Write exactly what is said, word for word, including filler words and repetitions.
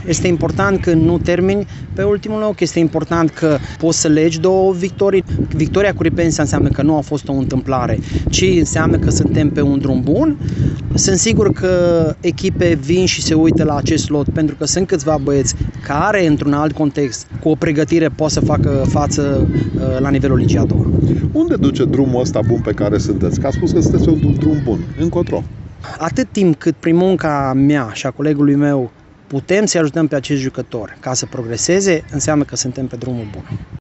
Este important că nu termini pe ultimul loc, este important că poți să legi două victorii. Victoria cu Ripensa înseamnă că nu a fost o întâmplare, ci înseamnă că suntem pe un drum bun. Sunt sigur că echipe vin și se uită la acest lot pentru că sunt câțiva băieți care, într-un alt context, cu o pregătire, pot să facă față la nivelul ligii a doua. Unde duce drumul ăsta bun pe care sunteți? Că a spus că sunteți pe un drum bun. Încotro. Atât timp cât prin munca mea și a colegului meu putem să ajutăm pe acești jucători ca să progreseze, înseamnă că suntem pe drumul bun.